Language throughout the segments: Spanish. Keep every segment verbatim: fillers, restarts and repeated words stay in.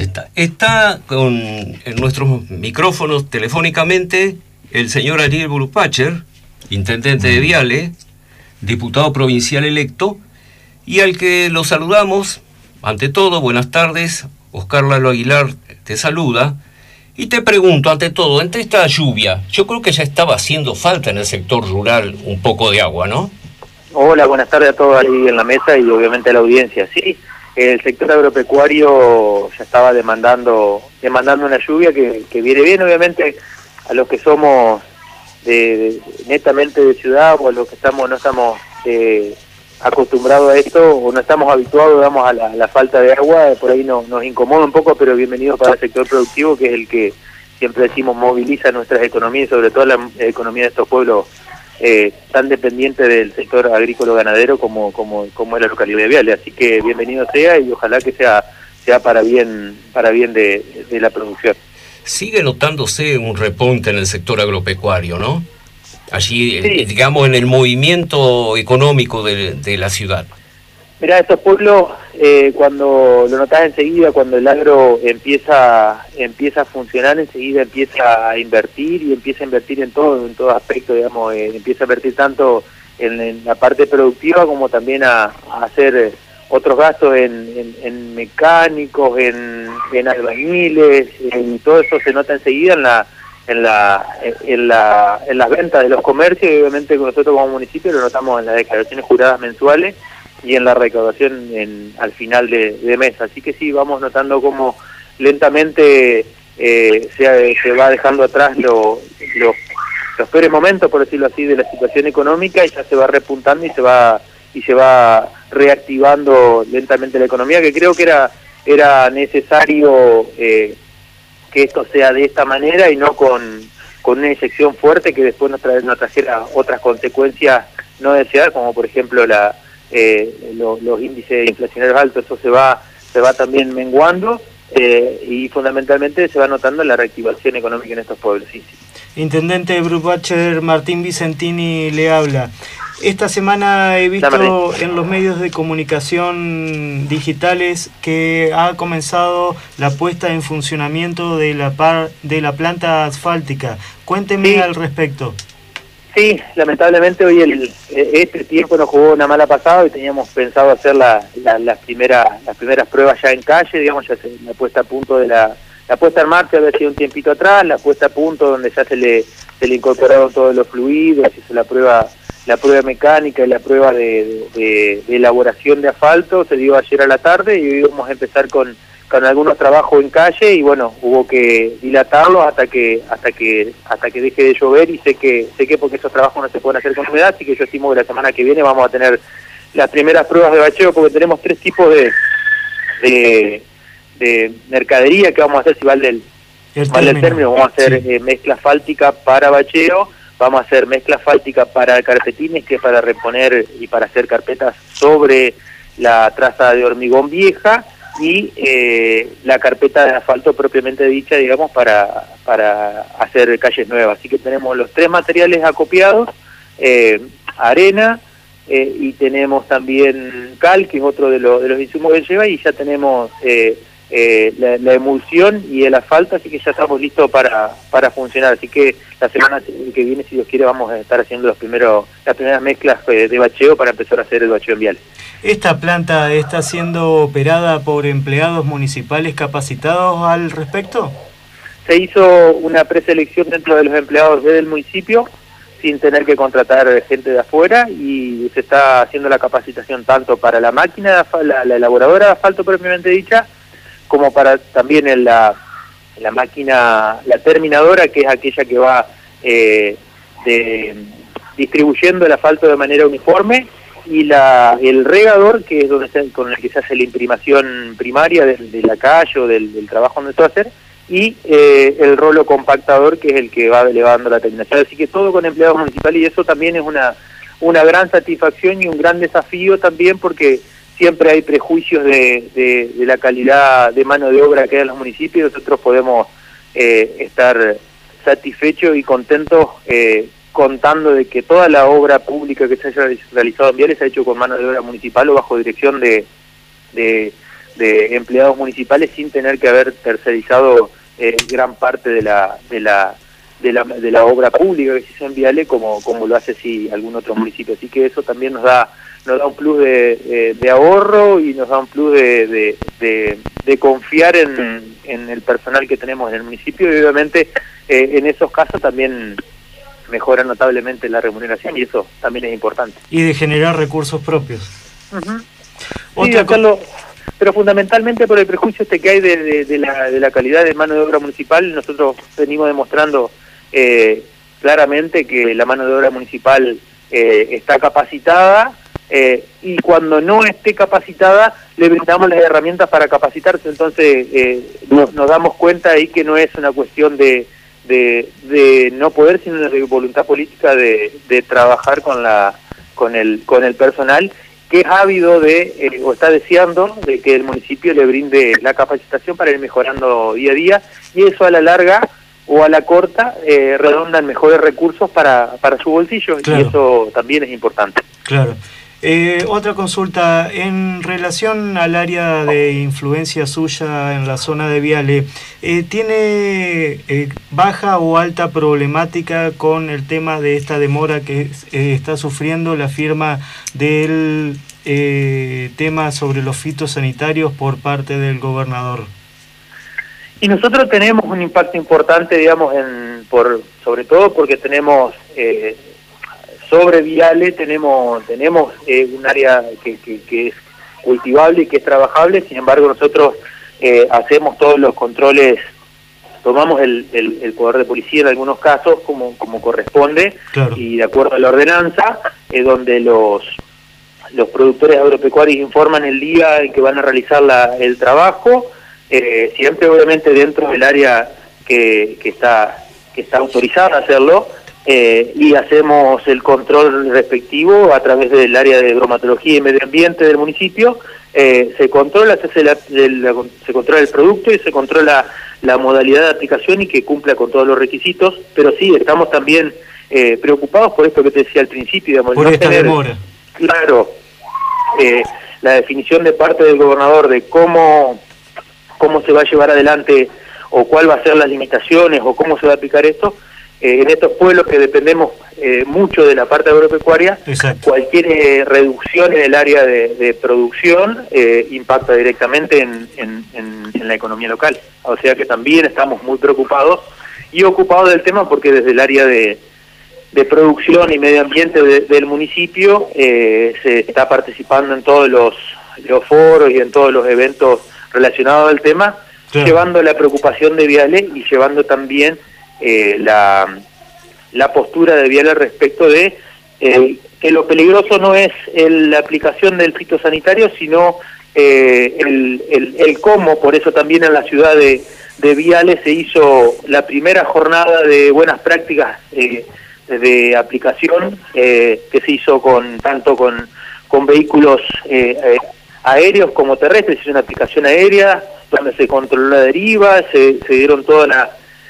Está, está con en nuestros micrófonos telefónicamente el señor Ariel Brubacher, intendente de Viale, diputado provincial electo, y al que lo saludamos. Ante todo, buenas tardes. Oscar Lalo Aguilar te saluda. Y te pregunto, ante todo, entre esta lluvia, yo creo que ya estaba haciendo falta en el sector rural un poco de agua, ¿no? Hola, buenas tardes a todos ahí en la mesa y obviamente a la audiencia. Sí, el sector agropecuario ya estaba demandando demandando una lluvia que, que viene bien, obviamente, a los que somos de, de, netamente de ciudad o a los que estamos no estamos eh, acostumbrados a esto o no estamos habituados, digamos, a la, a la falta de agua, por ahí no, nos incomoda un poco, pero bienvenido para el sector productivo, que es el que siempre decimos moviliza nuestras economías, sobre todo la economía de estos pueblos Eh, tan dependiente del sector agrícola ganadero como como como es la localidad de Viale. Así que bienvenido sea y ojalá que sea sea para bien para bien de, de la producción. Sigue notándose un repunte en el sector agropecuario, ¿no? Allí, Sí. eh, digamos, en el movimiento económico de, de la ciudad. Mirá, estos pueblos, eh, cuando lo notás enseguida, cuando el agro empieza empieza a funcionar, enseguida empieza a invertir y empieza a invertir en todo, en todo aspecto, digamos, eh, empieza a invertir tanto en, en la parte productiva como también a, a hacer otros gastos en, en, en mecánicos, en, en albañiles, y todo eso se nota enseguida en la en la en la en las ventas de los comercios, y obviamente nosotros como municipio lo notamos en las declaraciones juradas mensuales y en la recaudación en, al final de, de mes. Así que sí, vamos notando cómo lentamente eh, se, se va dejando atrás lo, lo, los peores momentos, por decirlo así, de la situación económica, y ya se va repuntando y se va y se va reactivando lentamente la economía, que creo que era era necesario eh, que esto sea de esta manera y no con, con una inyección fuerte que después nos, tra nos trajera otras consecuencias no deseadas, como por ejemplo la Eh, lo, los índices inflacionarios altos. Eso se va se va también menguando eh, y fundamentalmente se va notando la reactivación económica en estos pueblos. Sí, sí. Intendente Brubacher, Martín Vicentini le habla. Esta semana he visto en los medios de comunicación digitales que ha comenzado la puesta en funcionamiento de la par de la planta asfáltica. Cuénteme sí. al respecto. Sí, lamentablemente hoy el, este tiempo nos jugó una mala pasada y teníamos pensado hacer la, la, las primeras las primeras pruebas ya en calle, digamos, ya se, la puesta a punto de la la puesta en marcha había sido un tiempito atrás, la puesta a punto donde ya se le se le incorporaron todos los fluidos, se hizo la prueba la prueba mecánica y la prueba de, de, de elaboración de asfalto, se dio ayer a la tarde y hoy vamos a empezar con con algunos trabajos en calle y bueno, hubo que dilatarlos hasta que hasta que hasta que deje de llover, y sé que sé que porque esos trabajos no se pueden hacer con humedad, así que yo estimo que la semana que viene vamos a tener las primeras pruebas de bacheo, porque tenemos tres tipos de de, de mercadería que vamos a hacer. Si vale el, el vale el término, vamos a hacer sí. eh, mezcla asfáltica para bacheo, vamos a hacer mezcla asfáltica para carpetines, que es para reponer y para hacer carpetas sobre la traza de hormigón vieja, y eh, la carpeta de asfalto propiamente dicha, digamos, para para hacer calles nuevas. Así que tenemos los tres materiales acopiados, eh, arena, eh, y tenemos también cal, que es otro de, lo, de los insumos que lleva, y ya tenemos eh, eh, la, la emulsión y el asfalto, así que ya estamos listos para para funcionar. Así que la semana que viene, si Dios quiere, vamos a estar haciendo los primeros las primeras mezclas de bacheo para empezar a hacer el bacheo en Viale. ¿Esta planta está siendo operada por empleados municipales capacitados al respecto? Se hizo una preselección dentro de los empleados del municipio sin tener que contratar gente de afuera, y se está haciendo la capacitación tanto para la máquina, de asfalto, la, la elaboradora de asfalto propiamente dicha, como para también en la, la máquina, la terminadora, que es aquella que va eh, de, distribuyendo el asfalto de manera uniforme, y la el regador, que es donde se, con el que se hace la imprimación primaria de, de la calle o del, del trabajo donde se va a hacer, y eh, el rolo compactador, que es el que va elevando la terminación. Así que todo con empleados municipales, y eso también es una una gran satisfacción y un gran desafío también, porque siempre hay prejuicios de, de, de la calidad de mano de obra que hay en los municipios. Nosotros podemos eh, estar satisfechos y contentos eh, contando de que toda la obra pública que se haya realizado en Viale se ha hecho con mano de obra municipal o bajo dirección de, de, de empleados municipales sin tener que haber tercerizado eh, gran parte de la de la de la, de la obra pública que se hizo en Viale como como lo hace si algún otro municipio. Así que eso también nos da nos da un plus de, de, de ahorro y nos da un plus de, de, de, de confiar en, en el personal que tenemos en el municipio, y obviamente eh, en esos casos también mejora notablemente la remuneración, y eso también es importante. Y de generar recursos propios. Uh-huh. Sí, hacerlo, pero fundamentalmente por el prejuicio este que hay de, de, de, la, de la calidad de mano de obra municipal. Nosotros venimos demostrando eh, claramente que la mano de obra municipal eh, está capacitada, eh, y cuando no esté capacitada le brindamos las herramientas para capacitarse. Entonces eh, nos, nos damos cuenta ahí que no es una cuestión de De, de no poder, sino de voluntad política de, de trabajar con la con el con el personal que es ávido de eh, o está deseando de que el municipio le brinde la capacitación para ir mejorando día a día, y eso a la larga o a la corta eh, redonda en mejores recursos para, para su bolsillo. Claro. Y eso también es importante. Claro. Eh, otra consulta, en relación al área de influencia suya en la zona de Viale, eh, ¿tiene eh, baja o alta problemática con el tema de esta demora que eh, está sufriendo la firma del eh, tema sobre los fitosanitarios por parte del gobernador? Y nosotros tenemos un impacto importante, digamos, en por sobre todo porque tenemos... Eh, Sobre Viale tenemos tenemos eh, un área que, que, que es cultivable y que es trabajable. Sin embargo, nosotros eh, hacemos todos los controles, tomamos el, el, el poder de policía en algunos casos como, como corresponde, claro. Y de acuerdo a la ordenanza, eh, donde los los productores agropecuarios informan el día en que van a realizar la, el trabajo, eh, siempre obviamente dentro del área que, que está que está autorizada a hacerlo. Eh, y hacemos el control respectivo a través del área de bromatología y medio ambiente del municipio. Eh, se controla, se, hace la, la, se controla el producto y se controla la modalidad de aplicación y que cumpla con todos los requisitos, pero sí, estamos también eh, preocupados por esto que te decía al principio, digamos, por no esta tener, demora. Claro, eh, la definición de parte del gobernador de cómo, cómo se va a llevar adelante o cuál va a ser las limitaciones o cómo se va a aplicar esto. Eh, en estos pueblos que dependemos eh, mucho de la parte agropecuaria, exacto, cualquier eh, reducción en el área de, de producción eh, impacta directamente en, en, en, en la economía local. O sea que también estamos muy preocupados y ocupados del tema, porque desde el área de, de producción y medio ambiente de, del municipio eh, se está participando en todos los, los foros y en todos los eventos relacionados al tema, claro, llevando la preocupación de Viale y llevando también Eh, la, la postura de Viale respecto de eh, que lo peligroso no es el, la aplicación del fitosanitario, sino eh, el, el, el cómo. Por eso también en la ciudad de, de Viale se hizo la primera jornada de buenas prácticas eh, de aplicación, eh, que se hizo con tanto con, con vehículos eh, eh, aéreos como terrestres. Se hizo una aplicación aérea donde se controló la deriva, se, se dieron todas las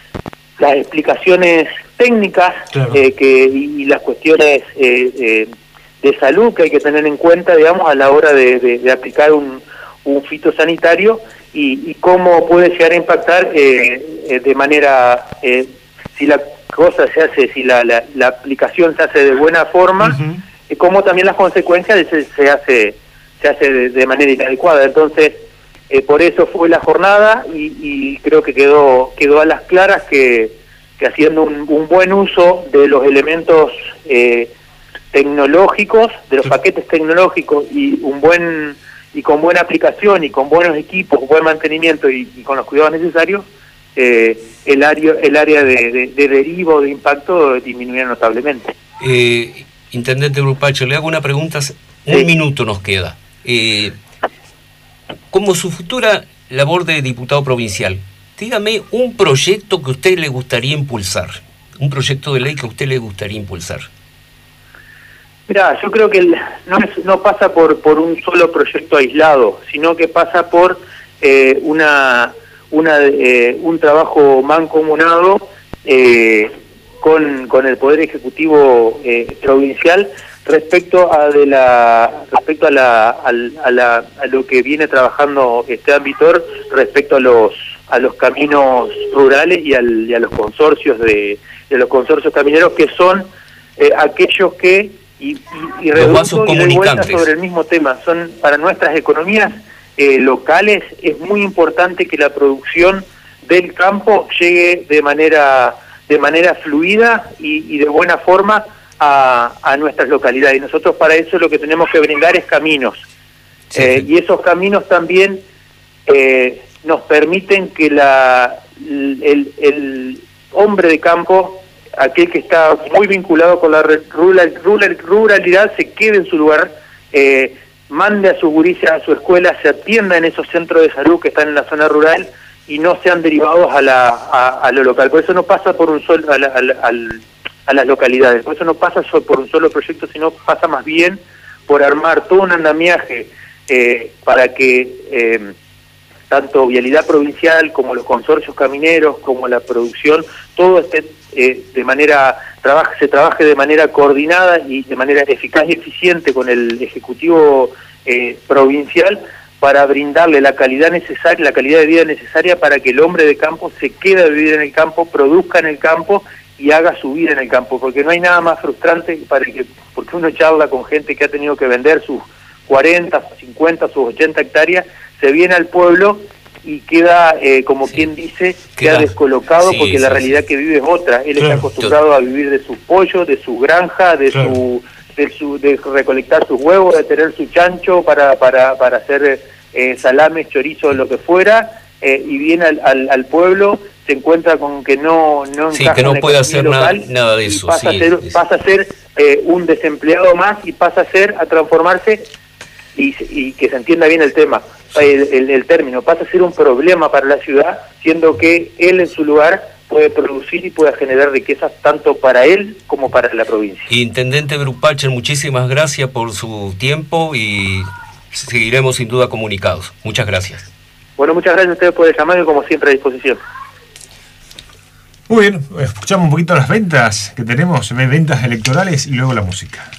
las explicaciones técnicas, claro, eh, que y, y las cuestiones eh, eh, de salud que hay que tener en cuenta, digamos, a la hora de, de, de aplicar un, un fitosanitario, y, y cómo puede llegar a impactar eh, eh, de manera, eh, si la cosa se hace, si la, la, la aplicación se hace de buena forma, uh-huh, y cómo también las consecuencias se, se hace se hace de, de manera inadecuada. Entonces, Eh, por eso fue la jornada, y, y creo que quedó quedó a las claras que, que haciendo un, un buen uso de los elementos eh, tecnológicos, de los paquetes tecnológicos, y un buen y con buena aplicación y con buenos equipos, buen mantenimiento y, y con los cuidados necesarios, eh, el área el área de, de, de derivo de impacto disminuye notablemente. Eh, Intendente Brupacher, le hago una pregunta, un sí. minuto nos queda. Eh, Como su futura labor de diputado provincial, dígame un proyecto que a usted le gustaría impulsar, un proyecto de ley que a usted le gustaría impulsar. Mirá, yo creo que el, no, es, no pasa por, por un solo proyecto aislado, sino que pasa por eh, una, una, eh, un trabajo mancomunado eh, con, con el Poder Ejecutivo eh, provincial, respecto a de la respecto a la, a, a la a lo que viene trabajando Esteban Vitor respecto a los a los caminos rurales y, al, y a los consorcios de, de los consorcios camineros, que son eh, aquellos que y, y, y reduzco y doy vuelta sobre el mismo tema, son para nuestras economías eh, locales. Es muy importante que la producción del campo llegue de manera de manera fluida y, y de buena forma a, a nuestras localidades, y nosotros para eso lo que tenemos que brindar es caminos, sí, eh, sí. y esos caminos también eh, nos permiten que la el, el hombre de campo, aquel que está muy vinculado con la rural, rural, ruralidad, se quede en su lugar, eh, mande a sus gurises a su escuela, se atienda en esos centros de salud que están en la zona rural y no sean derivados a la a, a lo local. Por eso no pasa por un solo a, la, a, la, al, a las localidades, por eso no pasa so, por un solo proyecto, sino pasa más bien por armar todo un andamiaje eh, para que eh, tanto Vialidad Provincial como los consorcios camineros, como la producción, todo esté eh, de manera trabaje, se trabaje de manera coordinada y de manera eficaz y eficiente con el Ejecutivo eh, Provincial, para brindarle la calidad necesaria, la calidad de vida necesaria para que el hombre de campo se quede a vivir en el campo, produzca en el campo y haga su vida en el campo, porque no hay nada más frustrante para que, porque uno charla con gente que ha tenido que vender sus cuarenta, cincuenta, sus ochenta hectáreas, se viene al pueblo y queda, eh, como sí. quien dice, queda, queda descolocado, sí, porque sí, la realidad sí. que vive es otra. Él claro. está acostumbrado a vivir de sus pollos, de su granja, de claro. su... De, su, de recolectar sus huevos, de tener su chancho para para para hacer eh, salames, chorizos, lo que fuera, eh, y viene al, al, al pueblo, se encuentra con que no no sí, que no puede hacer local, nada, nada de eso. Pasa, sí, a ser, sí. pasa a ser eh, un desempleado más y pasa a ser, a transformarse, y, y que se entienda bien el tema, sí. el, el, el término, pasa a ser un problema para la ciudad, siendo que él en su lugar puede producir y puede generar riquezas tanto para él como para la provincia. Intendente Brupacher, muchísimas gracias por su tiempo y seguiremos sin duda comunicados. Muchas gracias. Bueno, muchas gracias a ustedes por el llamado y como siempre a disposición. Muy bien, escuchamos un poquito las ventas que tenemos, ventas electorales y luego la música.